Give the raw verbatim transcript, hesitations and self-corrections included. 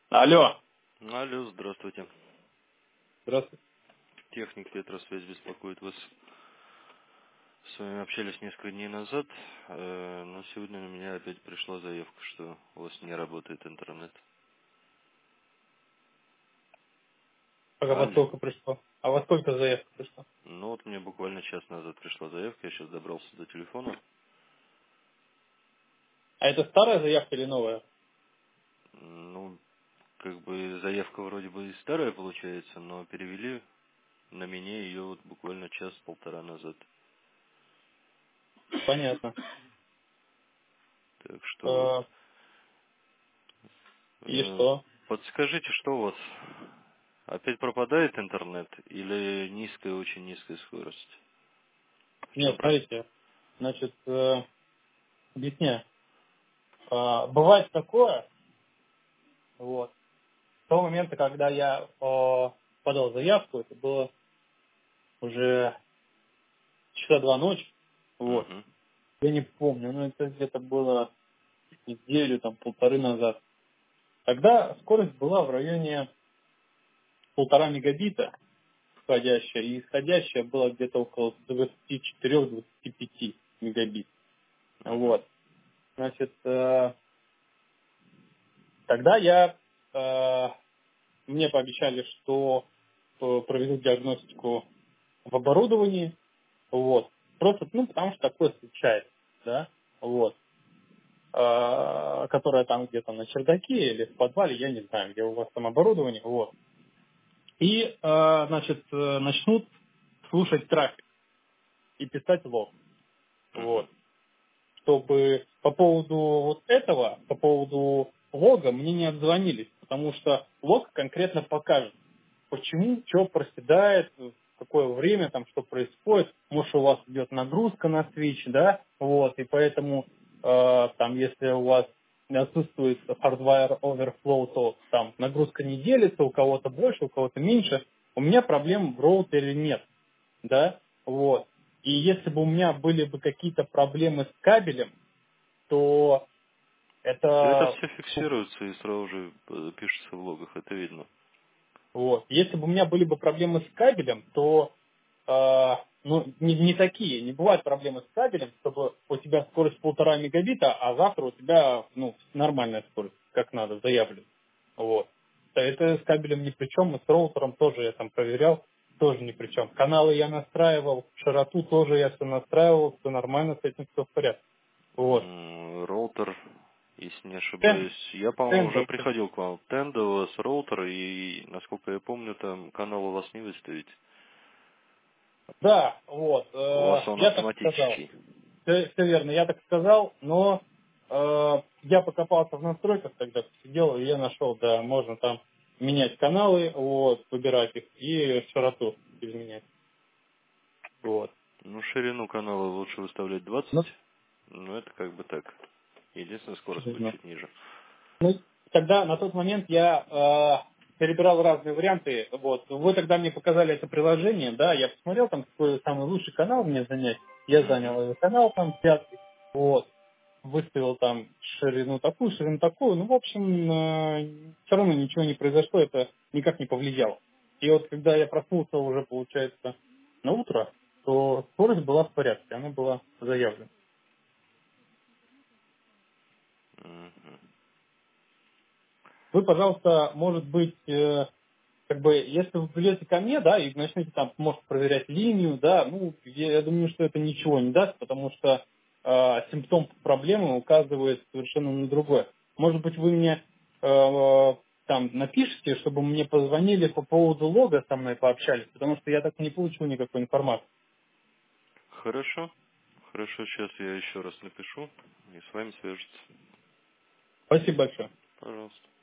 Алло. Алло, здравствуйте. Здравствуйте. Техник Петросвязь беспокоит вас. С вами общались несколько дней назад, э, но сегодня на меня опять пришла заявка, что у вас не работает интернет. А во Алло. сколько пришло? А во сколько заявка пришла? Ну вот мне буквально час назад пришла заявка, я сейчас добрался до телефона. А это старая заявка или новая? Ну, как бы заявка вроде бы и старая получается, но перевели на меня ее вот буквально час-полтора назад. Понятно. Так что вот Э, И э, что? подскажите, что у вас? Опять пропадает интернет или низкая, очень низкая скорость? В чем Нет, проблема? смотрите. Значит, э, объясняю. Э, Бывает такое, вот, с того момента, когда я э, подал заявку, это было уже часа два ночи, вот, Угу. я не помню, но это где-то было неделю, там, полторы назад. Тогда скорость была в районе полтора мегабита, входящая, и исходящая была где-то около двадцати четырёх — двадцати пяти мегабит. Угу. Вот. Значит, э, тогда я, э, мне пообещали, что э, проведут диагностику в оборудовании, вот. Просто, ну, потому что такое случается, да, вот. Э, которое там где-то на чердаке или в подвале, я не знаю, где у вас там оборудование, вот. И, э, значит, э, начнут слушать трафик и писать лог, Угу. вот. Чтобы по поводу вот этого, по поводу лога мне не отзвонились, потому что лог конкретно покажет, почему, что проседает, в какое время там что происходит, может у вас идет нагрузка на свич, да, вот, и поэтому э, там если у вас отсутствует hardware overflow, то там нагрузка не делится, у кого-то больше, у кого-то меньше, у меня проблем в роутере нет, да, вот. И если бы у меня были бы какие-то проблемы с кабелем, то Да это это все фиксируется и сразу же э, пишется в логах, это видно. вот. Если бы у меня были бы проблемы с кабелем, то э, ну, не, не такие, не бывают проблемы с кабелем, чтобы у тебя скорость полтора мегабита, а завтра у тебя ну, нормальная скорость, как надо, заявлено. Вот. Да, это с кабелем ни при чем, и с роутером тоже я там проверял, тоже ни при чем. Каналы я настраивал, широту тоже я все настраивал, все нормально, с этим все в порядке. Вот. М, Роутер, если не Тен- ошибаюсь, я, по-моему, уже тендер. приходил к вам. Тенда у вас роутер, и, насколько я помню, там канал у вас не выставить. Да, вот. У э, вас он я так сказал. автоматический. Все, все верно, я так сказал, но э, я покопался в настройках тогда, сидел, и я нашел, да, можно там менять каналы, вот, выбирать их и широту изменять. Вот. Ну, ширину канала лучше выставлять Ну, двадцать, но это как бы так. Единственная скорость будет ну, чуть ниже. ну, тогда на тот момент я э, перебирал разные варианты. Вот. Вы тогда мне показали это приложение, да, я посмотрел там, какой самый лучший канал мне занять. Я Угу. занял этот канал там пятый. Вот. Выставил там ширину такую, ширину такую. Ну, в общем, все равно ничего не произошло, это никак не повлияло. И вот когда я проснулся уже, получается, на утро, то скорость была в порядке, она была заявлена. Угу. Вы, пожалуйста, может быть, э, как бы, если вы придете ко мне, да, и начнете там, может, проверять линию, да, ну, я, я думаю, что это ничего не даст, потому что э, симптом проблемы указывает совершенно на другое. Может быть, вы мне э, там напишите, чтобы мне позвонили по поводу лога со мной пообщались, потому что я так и не получил никакой информации. Хорошо. Хорошо, сейчас я еще раз напишу и с вами свяжутся. Спасибо большое. Пожалуйста.